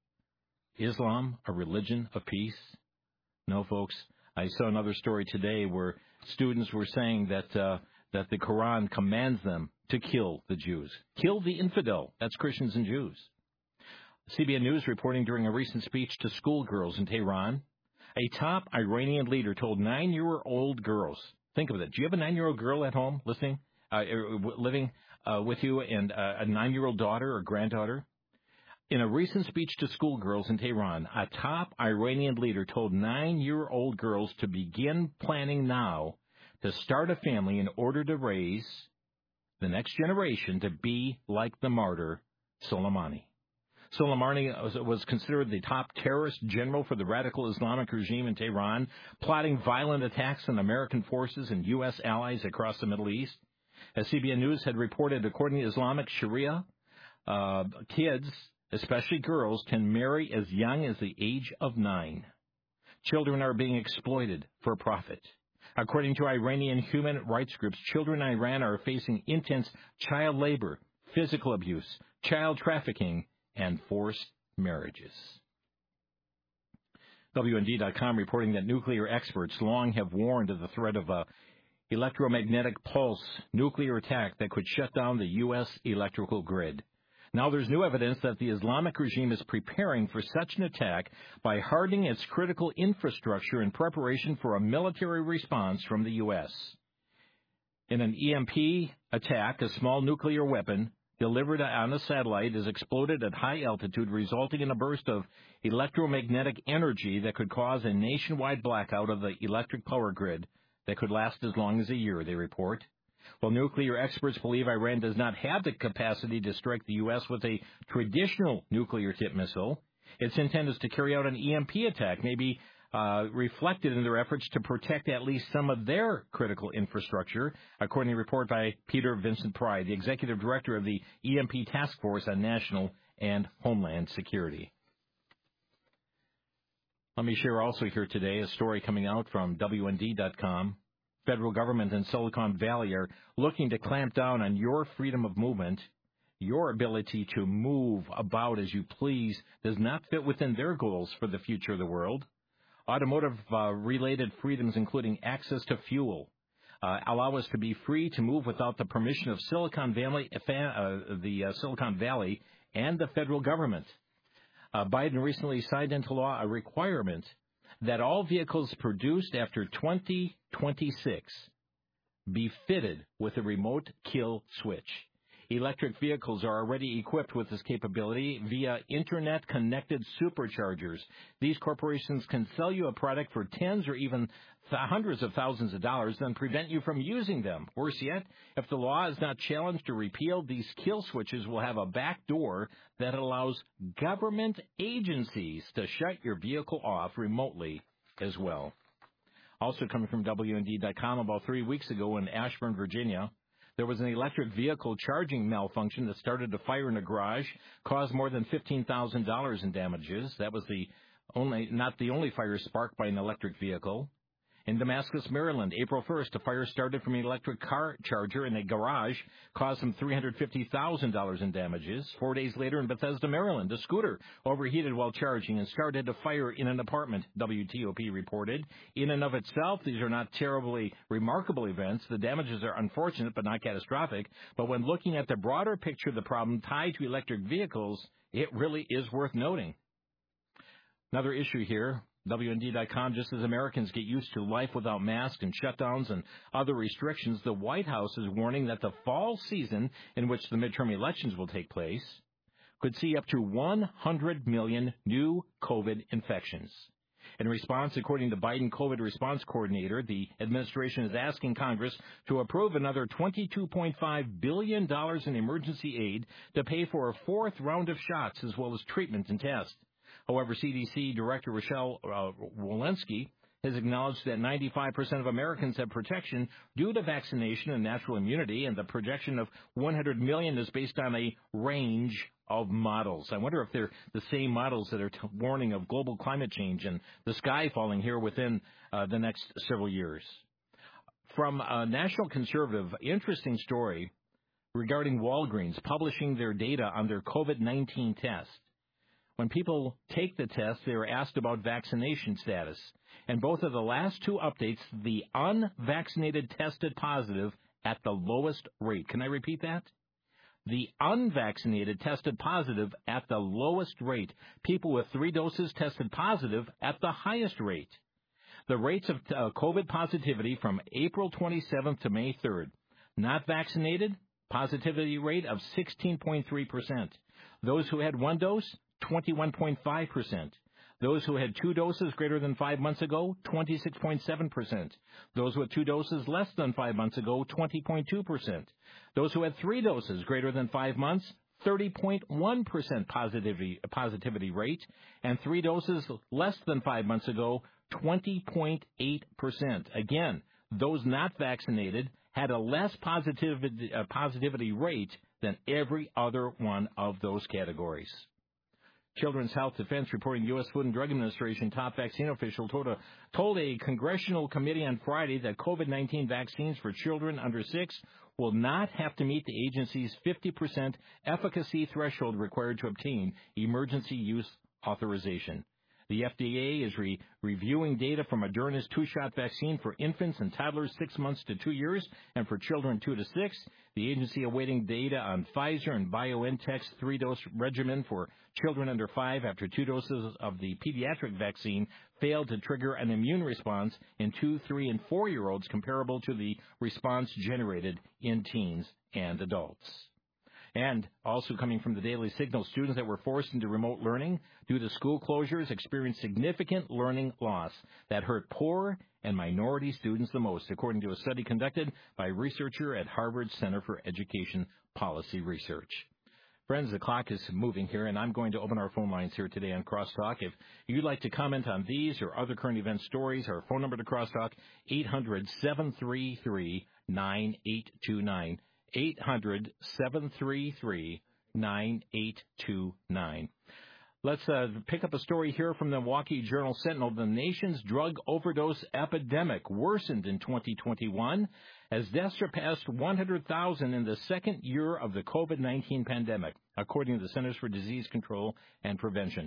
B: Islam, a religion of peace? No, folks. I saw another story today where students were saying that uh, that the Quran commands them to kill the Jews. Kill the infidel. That's Christians and Jews. C B N News reporting during a recent speech to schoolgirls in Tehran, a top Iranian leader told nine-year-old girls, think of it, do you have a nine-year-old girl at home listening, uh, living uh, with you, and uh, a nine-year-old daughter or granddaughter? In a recent speech to schoolgirls in Tehran, a top Iranian leader told nine-year-old girls to begin planning now to start a family in order to raise the next generation to be like the martyr Soleimani. Soleimani was considered the top terrorist general for the radical Islamic regime in Tehran, plotting violent attacks on American forces and U S allies across the Middle East. As C B N News had reported, according to Islamic Sharia, uh, kids, especially girls, can marry as young as the age of nine. Children are being exploited for profit. According to Iranian human rights groups, children in Iran are facing intense child labor, physical abuse, child trafficking, and forced marriages. W N D dot com reporting that nuclear experts long have warned of the threat of a electromagnetic pulse nuclear attack that could shut down the U S electrical grid. Now there's new evidence that the Islamic regime is preparing for such an attack by hardening its critical infrastructure in preparation for a military response from the U S. In an E M P attack, a small nuclear weapon delivered on a satellite is exploded at high altitude, resulting in a burst of electromagnetic energy that could cause a nationwide blackout of the electric power grid that could last as long as a year, they report. While nuclear experts believe Iran does not have the capacity to strike the U S with a traditional nuclear-tipped missile, its intent is to carry out an E M P attack, maybe uh, reflected in their efforts to protect at least some of their critical infrastructure, according to a report by Peter Vincent Pry, the executive director of the E M P Task Force on National and Homeland Security. Let me share also here today a story coming out from W N D dot com. Federal government and Silicon Valley are looking to clamp down on your freedom of movement. Your ability to move about as you please does not fit within their goals for the future of the world. Automotive-related uh, freedoms, including access to fuel, uh, allow us to be free to move without the permission of Silicon Valley, uh, the uh, Silicon Valley and the federal government. Uh, Biden recently signed into law a requirement that all vehicles produced after twenty twenty-six be fitted with a remote kill switch. Electric vehicles are already equipped with this capability via internet-connected superchargers. These corporations can sell you a product for tens or even th- hundreds of thousands of dollars, then prevent you from using them. Worse yet, if the law is not challenged or repealed, these kill switches will have a back door that allows government agencies to shut your vehicle off remotely as well. Also coming from W N D dot com, about three weeks ago in Ashburn, Virginia, there was an electric vehicle charging malfunction that started to fire in a garage, caused more than fifteen thousand dollars in damages. That was the only, not the only fire sparked by an electric vehicle. In Damascus, Maryland, April first, a fire started from an electric car charger in a garage, caused some three hundred fifty thousand dollars in damages. Four days later in Bethesda, Maryland, a scooter overheated while charging and started to fire in an apartment, W T O P reported. In and of itself, these are not terribly remarkable events. The damages are unfortunate but not catastrophic. But when looking at the broader picture of the problem tied to electric vehicles, it really is worth noting. Another issue here. W N D dot com, just as Americans get used to life without masks and shutdowns and other restrictions, the White House is warning that the fall season in which the midterm elections will take place could see up to one hundred million new COVID infections. In response, according to Biden COVID response coordinator, the administration is asking Congress to approve another twenty-two point five billion dollars in emergency aid to pay for a fourth round of shots as well as treatment and tests. However, C D C Director Rochelle uh, Walensky has acknowledged that ninety-five percent of Americans have protection due to vaccination and natural immunity, and the projection of one hundred million is based on a range of models. I wonder if they're the same models that are t- warning of global climate change and the sky falling here within uh, the next several years. From a National Conservative, interesting story regarding Walgreens publishing their data on their COVID nineteen test. When people take the test, they are asked about vaccination status. And both of the last two updates, the unvaccinated tested positive at the lowest rate. Can I repeat that? The unvaccinated tested positive at the lowest rate. People with three doses tested positive at the highest rate. The rates of uh, COVID positivity from April twenty-seventh to May third. Not vaccinated, positivity rate of sixteen point three percent. Those who had one dose, twenty-one point five percent. Those who had two doses greater than five months ago, twenty-six point seven percent. Those with two doses less than five months ago, twenty point two percent. Those who had three doses greater than five months, thirty point one percent positivity, positivity rate. And three doses less than five months ago, twenty point eight percent. Again, those not vaccinated had a less positivity, uh, positivity rate than every other one of those categories. Children's Health Defense reporting U S Food and Drug Administration top vaccine official told a, told a congressional committee on Friday that COVID nineteen vaccines for children under six will not have to meet the agency's fifty percent efficacy threshold required to obtain emergency use authorization. The F D A is re- reviewing data from Moderna's two-shot vaccine for infants and toddlers six months to two years and for children two to six. The agency awaiting data on Pfizer and BioNTech's three-dose regimen for children under five after two doses of the pediatric vaccine failed to trigger an immune response in two, three, and four-year-olds comparable to the response generated in teens and adults. And also coming from the Daily Signal, students that were forced into remote learning due to school closures experienced significant learning loss that hurt poor and minority students the most, according to a study conducted by a researcher at Harvard Center for Education Policy Research. Friends, the clock is moving here, and I'm going to open our phone lines here today on Crosstalk. If you'd like to comment on these or other current event stories, our phone number to Crosstalk, eight hundred, seven three three, nine eight two nine. eight hundred, seven three three, nine eight two nine. Let's uh, pick up a story here from the Milwaukee Journal Sentinel. The nation's drug overdose epidemic worsened in twenty twenty-one as deaths surpassed one hundred thousand in the second year of the COVID nineteen pandemic, according to the Centers for Disease Control and Prevention.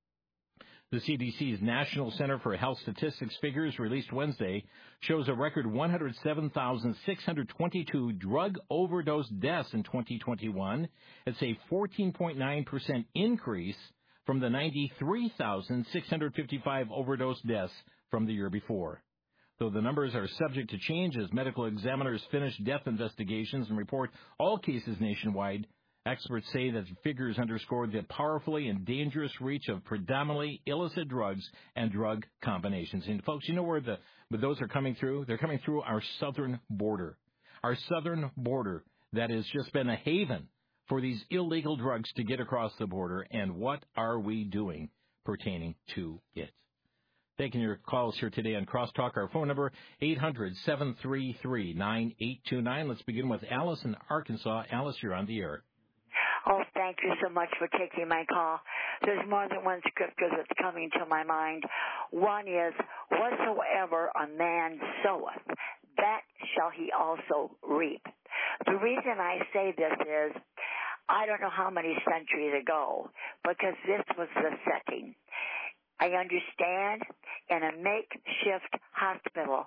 B: The C D C's National Center for Health Statistics figures released Wednesday shows a record one hundred seven thousand six hundred twenty-two drug overdose deaths in twenty twenty-one. It's a fourteen point nine percent increase from the ninety-three thousand six hundred fifty-five overdose deaths from the year before. Though the numbers are subject to change as medical examiners finish death investigations and report all cases nationwide, experts say that the figures underscore the powerfully and dangerous reach of predominantly illicit drugs and drug combinations. And, folks, you know where the where those are coming through? They're coming through our southern border. Our southern border that has just been a haven for these illegal drugs to get across the border. And what are we doing pertaining to it? Taking your calls here today on Crosstalk. Our phone number, eight hundred, seven three three, nine eight two nine. Let's begin with Alice in Arkansas. Alice, you're on the air.
J: Oh, thank you so much for taking my call. There's more than one scripture that's coming to my mind. One is, whatsoever a man soweth, that shall he also reap. The reason I say this is, I don't know how many centuries ago, because this was the setting. I understand in a makeshift hospital,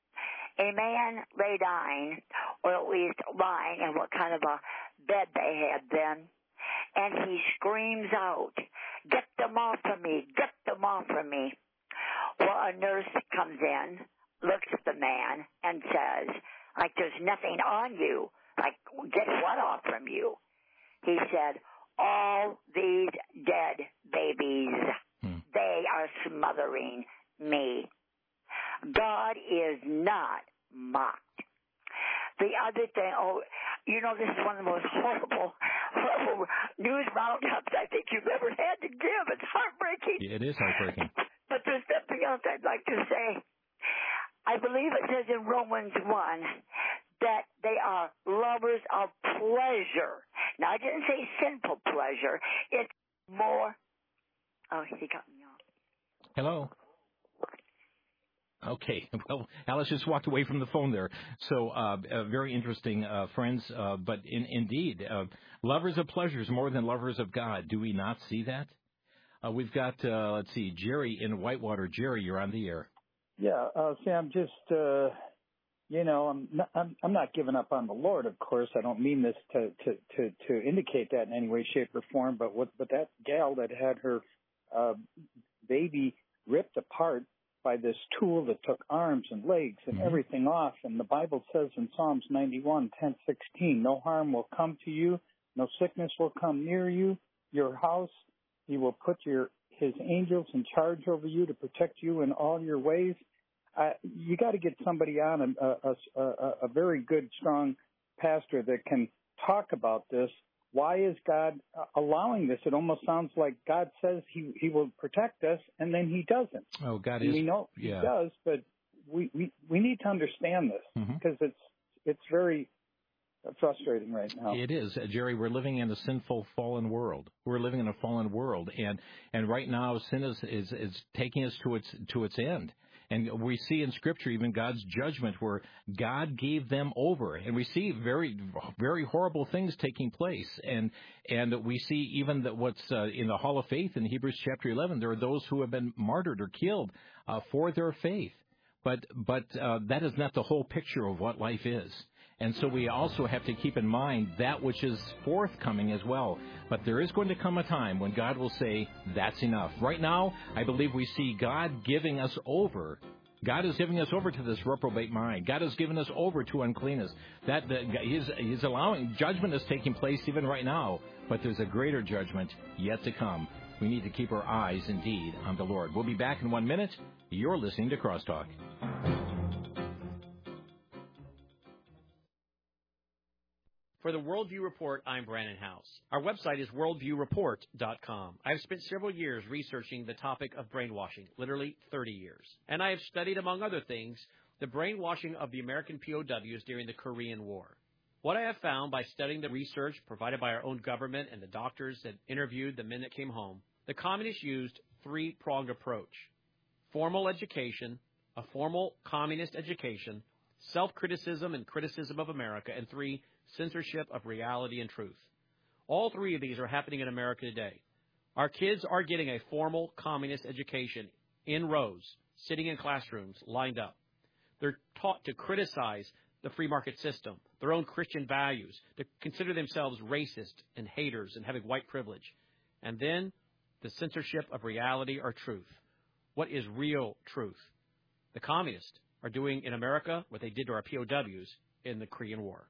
J: a man lay dying, or at least lying in what kind of a bed they had then, and he screams out, "Get them off of me, get them off of me." Well, a nurse comes in, looks at the man, and says, like, "There's nothing on you." Like, "Get what off from you?" He said, "All these dead babies, hmm. they are smothering me." God is not mocked. The other thing, oh, you know, this is one of the most horrible, horrible news roundups I think you've ever had to give. It's heartbreaking.
B: Yeah, it is heartbreaking.
J: But there's something else I'd like to say. I believe it says in Romans one that they are lovers of pleasure. Now, I didn't say sinful pleasure. It's more. Oh, he got me off.
B: Hello. Okay. Well, Alice just walked away from the phone there. So uh, uh, very interesting, uh, friends. Uh, but in, indeed, uh, lovers of pleasures more than lovers of God. Do we not see that? Uh, we've got, uh, let's see, Jerry in Whitewater. Jerry, you're on the air.
K: Yeah, uh, Sam, just, uh, you know, I'm not, I'm, I'm not giving up on the Lord, of course. I don't mean this to, to, to, to indicate that in any way, shape, or form. But what, but that gal that had her uh, baby ripped apart by this tool that took arms and legs and mm-hmm. everything off. And the Bible says in Psalms ninety-one, ten, sixteen, no harm will come to you, no sickness will come near you, your house. He will put your his angels in charge over you to protect you in all your ways. Uh, you got to get somebody on, a, a, a, a very good, strong pastor that can talk about this. Why is God allowing this? It almost sounds like God says he, he will protect us, and then he doesn't.
B: Oh, God
K: and
B: is.
K: We know
B: yeah.
K: he does, but we, we, we need to understand this because mm-hmm. it's it's very frustrating right now.
B: It is, uh, Jerry. We're living in a sinful, fallen world. We're living in a fallen world, and and right now sin is is, is taking us to its to its end. And we see in Scripture even God's judgment where God gave them over. And we see very, very horrible things taking place. And and we see even that what's uh, in the Hall of Faith in Hebrews chapter eleven, there are those who have been martyred or killed uh, for their faith. But, but uh, that is not the whole picture of what life is. And so we also have to keep in mind that which is forthcoming as well. But there is going to come a time when God will say, that's enough. Right now, I believe we see God giving us over. God is giving us over to this reprobate mind. God has given us over to uncleanness. That, that he's, he's allowing, judgment is taking place even right now. But there's a greater judgment yet to come. We need to keep our eyes, indeed, on the Lord. We'll be back in one minute. You're listening to Crosstalk.
L: For the Worldview Report, I'm Brandon House. Our website is worldview report dot com. I've spent several years researching the topic of brainwashing, literally thirty years. And I have studied, among other things, the brainwashing of the American P O Ws during the Korean War. What I have found by studying the research provided by our own government and the doctors that interviewed the men that came home, the communists used three-pronged approach: formal education, a formal communist education, self-criticism and criticism of America, and three, censorship of reality and truth. All three of these are happening in America today. Our kids are getting a formal communist education in rows, sitting in classrooms, lined up. They're taught to criticize the free market system, their own Christian values, to consider themselves racist and haters and having white privilege. And then the censorship of reality or truth. What is real truth? The communists are doing in America what they did to our P O Ws in the Korean War.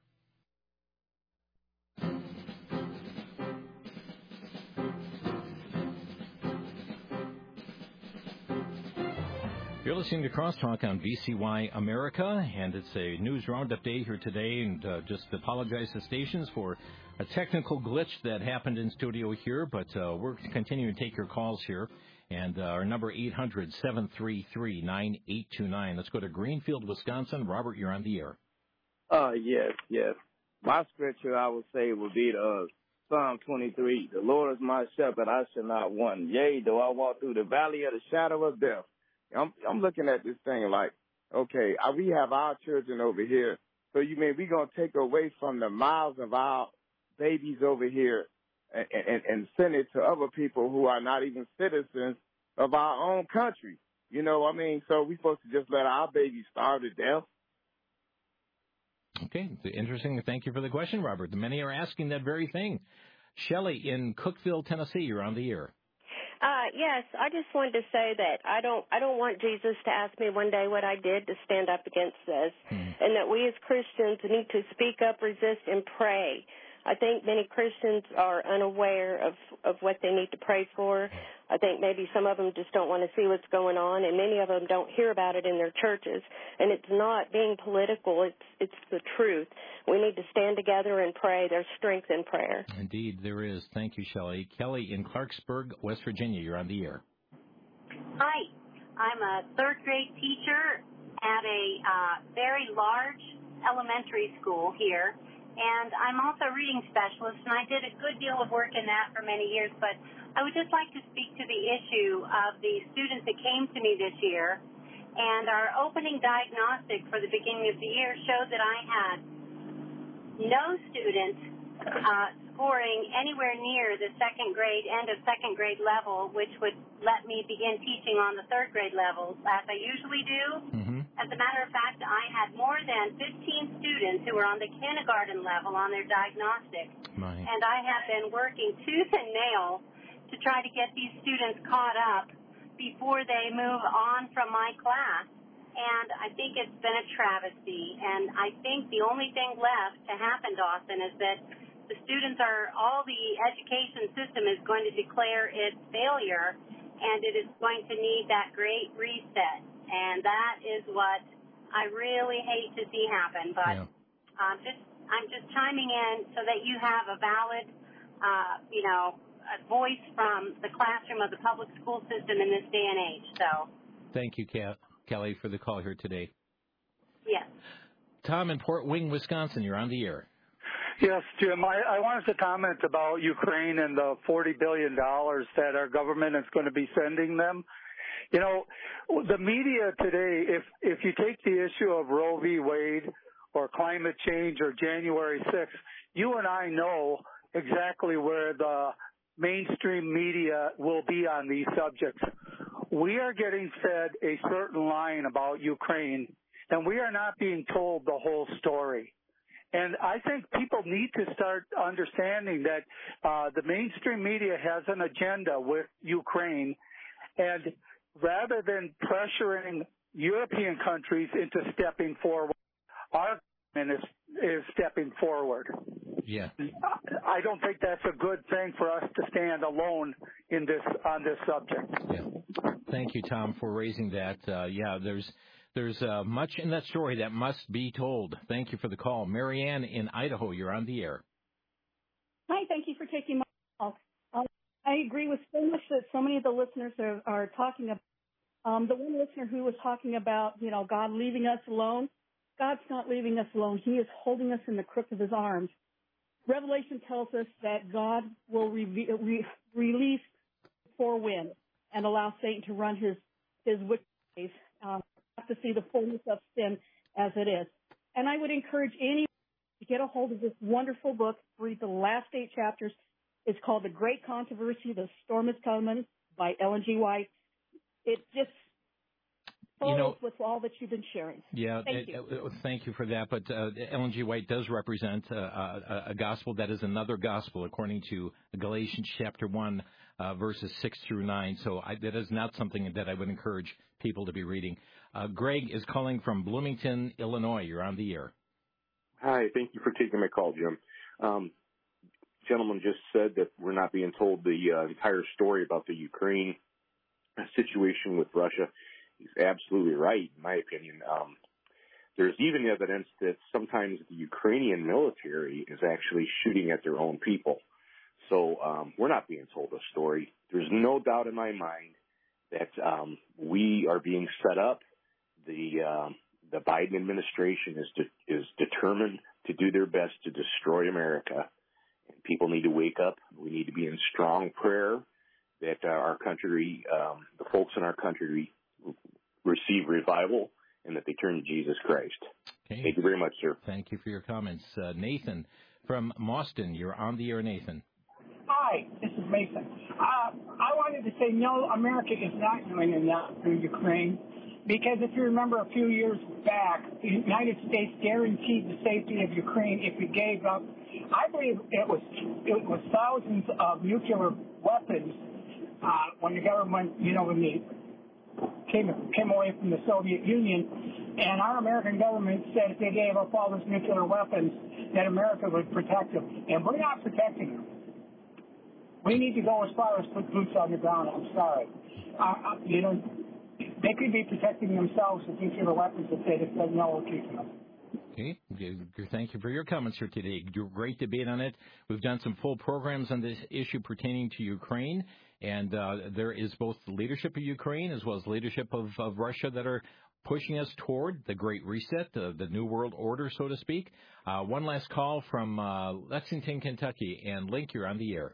B: You're listening to Crosstalk on V C Y America, and it's a news roundup day here today, and uh, just apologize to stations for a technical glitch that happened in studio here, but uh, we're continuing to take your calls here, and uh, our number eight hundred, seven three three, nine eight two nine. Let's go to Greenfield, Wisconsin. Robert, you're on the air.
M: Uh, yes, yes. My scripture, I would say, would be the, uh, Psalm twenty-three. The Lord is my shepherd, I shall not want. Yea, though I walk through the valley of the shadow of death. I'm, I'm looking at this thing like, okay, we have our children over here. So you mean we're going to take away from the mouths of our babies over here and, and, and send it to other people who are not even citizens of our own country? You know what I mean? So we're supposed to just let our babies starve to death?
B: Okay, interesting. Thank you for the question, Robert. Many are asking that very thing. Shelley in Cookeville, Tennessee, you're on the air.
N: Uh, yes, I just wanted to say that I don't, I don't want Jesus to ask me one day what I did to stand up against this, mm. and that we as Christians need to speak up, resist, and pray. I think many Christians are unaware of, of what they need to pray for. I think maybe some of them just don't want to see what's going on, and many of them don't hear about it in their churches. And it's not being political. It's it's the truth. We need to stand together and pray. There's strength in prayer.
B: Indeed, there is. Thank you, Shelley. Kelly in Clarksburg, West Virginia. You're on the air.
O: Hi. I'm a third-grade teacher at a uh, very large elementary school here. And I'm also a reading specialist, and I did a good deal of work in that for many years. But I would just like to speak to the issue of the students that came to me this year. And our opening diagnostic for the beginning of the year showed that I had no students uh, scoring anywhere near the second grade, end of second grade level, which would let me begin teaching on the third grade levels, as I usually do. Mm-hmm. As a matter of fact, I had more than fifteen students who were on the kindergarten level on their diagnostic.
B: Right.
O: And I have been working tooth and nail to try to get these students caught up before they move on from my class. And I think it's been a travesty. And I think the only thing left to happen, Dawson, is that the students are, all the education system is going to declare its failure, and it is going to need that great reset. And that is what I really hate to see happen. But yeah. um, just I'm just chiming in so that you have a valid, uh, you know, a voice from the classroom of the public school system in this day and age. So.
B: Thank you, Kelly, for the call here today.
O: Yes.
B: Tom in Port Wing, Wisconsin, you're on the air.
P: Yes, Jim. I, I wanted to comment about Ukraine and the forty billion dollars that our government is going to be sending them. You know, the media today, if if you take the issue of Roe v. Wade or climate change or January sixth, you and I know exactly where the mainstream media will be on these subjects. We are getting fed a certain line about Ukraine, and we are not being told the whole story. And I think people need to start understanding that uh, the mainstream media has an agenda with Ukraine, and rather than pressuring European countries into stepping forward, our government is, is stepping forward.
B: Yeah.
P: I don't think that's a good thing for us to stand alone in this on this subject.
B: Yeah. Thank you, Tom, for raising that. Uh, yeah, there's there's uh, much in that story that must be told. Thank you for the call. Marianne in Idaho, you're on the air.
Q: Hi, thank you for taking my call. Um, I agree with so much that so many of the listeners are, are talking about. Um, the one listener who was talking about, you know, God leaving us alone, God's not leaving us alone. He is holding us in the crook of his arms. Revelation tells us that God will re- re- release four winds and allow Satan to run his, his wicked ways, um, to see the fullness of sin as it is. And I would encourage anyone to get a hold of this wonderful book, read the last eight chapters. It's called The Great Controversy, The Storm is Coming by Ellen G. White. It just follows you know, with all that you've been sharing.
B: Yeah,
Q: thank
B: it,
Q: you.
B: Uh, thank you for that. But uh, Ellen G. White does represent uh, a, a gospel that is another gospel, according to Galatians chapter one, uh, verses six through nine. So I, that is not something that I would encourage people to be reading. Uh, Greg is calling from Bloomington, Illinois. You're on the air.
R: Hi, thank you for taking my call, Jim. Um, gentleman just said that we're not being told the uh, entire story about the Ukraine situation with Russia. He's absolutely right, in my opinion. Um, there's even evidence that sometimes the Ukrainian military is actually shooting at their own people. So um, we're not being told a story. There's no doubt in my mind that um, we are being set up. The um, the Biden administration is de- is determined to do their best to destroy America. And people need to wake up. We need to be in strong prayer that uh, our country, um, the folks in our country, receive revival and that they turn to Jesus Christ.
B: Okay.
R: Thank you very much, sir.
B: Thank you for your comments. Uh, Nathan from Mauston, you're on the air, Nathan.
S: Hi, this is Mason. Uh, I wanted to say no, America is not doing enough for Ukraine because if you remember a few years back, the United States guaranteed the safety of Ukraine if we gave up. I believe it was it was thousands of nuclear weapons uh, when the government, you know, when the came came away from the Soviet Union, and our American government said if they gave up all those nuclear weapons, that America would protect them, and we're not protecting them. We need to go as far as put boots on the ground. I'm sorry. Uh, you know, they could be protecting themselves with nuclear weapons if they just said no, we're keeping them.
B: Okay. Thank you for your comments here today. Great debate on it. We've done some full programs on this issue pertaining to Ukraine, and uh, there is both the leadership of Ukraine as well as leadership of, of Russia that are pushing us toward the Great Reset, the, the New World Order, so to speak. Uh, one last call from uh, Lexington, Kentucky, and Link, you're on the air.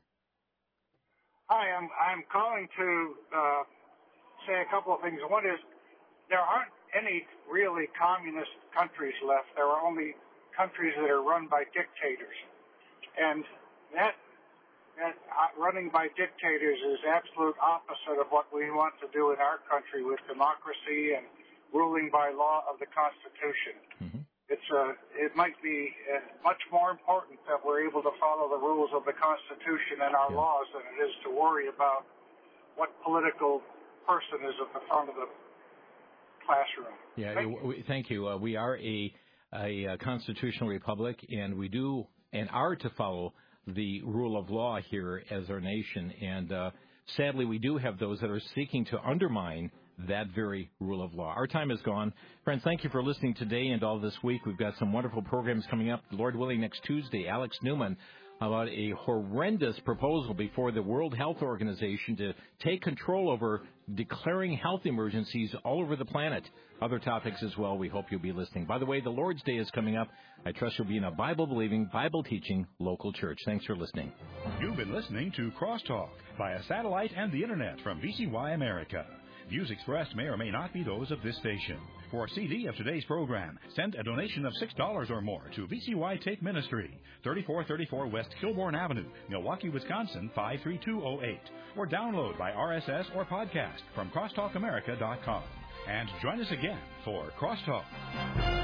T: Hi, I'm I'm calling to uh, say a couple of things. One is there aren't any really communist countries left. There are only countries that are run by dictators, and that that running by dictators is absolute opposite of what we want to do in our country with democracy and ruling by law of the Constitution. Mm-hmm. It's uh, it might be uh, much more important that we're able to follow the rules of the Constitution and our yeah. laws than it is to worry about what political person is at the front of the classroom.
B: Yeah,
T: thank you.
B: We, thank you. Uh, we are a, a, a constitutional republic, and we do and are to follow the rule of law here as our nation. And uh, sadly, we do have those that are seeking to undermine that very rule of law. Our time is gone. Friends, thank you for listening today and all this week. We've got some wonderful programs coming up. Lord willing, next Tuesday, Alex Newman about a horrendous proposal before the World Health Organization to take control over declaring health emergencies all over the planet. Other topics as well. We hope you'll be listening. By the way, the Lord's Day is coming up. I trust you'll be in a Bible-believing, Bible-teaching local church. Thanks for listening.
A: You've been listening to Crosstalk via satellite and the Internet from V C Y America. Views expressed may or may not be those of this station. For a C D of today's program, send a donation of six dollars or more to V C Y Take Ministry, thirty-four thirty-four West Kilbourne Avenue, Milwaukee, Wisconsin, five three two zero eight. Or download by R S S or podcast from crosstalk america dot com. And join us again for Crosstalk.